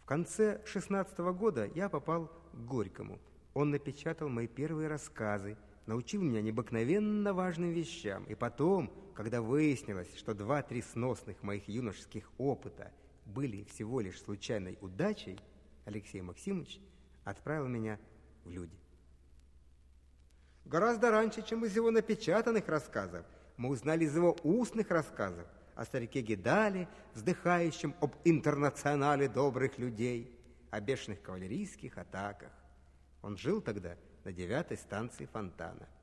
конце 16-го года я попал к Горькому. Он напечатал мои первые рассказы, научил меня необыкновенно важным вещам. И потом, когда выяснилось, что 2-3 сносных моих юношеских опыта были всего лишь случайной удачей, Алексей Максимович отправил меня в люди. Гораздо раньше, чем из его напечатанных рассказов, мы узнали из его устных рассказов о старике Гедале, вздыхающем об интернационале добрых людей, о бешеных кавалерийских атаках. Он жил тогда на 9-й станции Фонтана.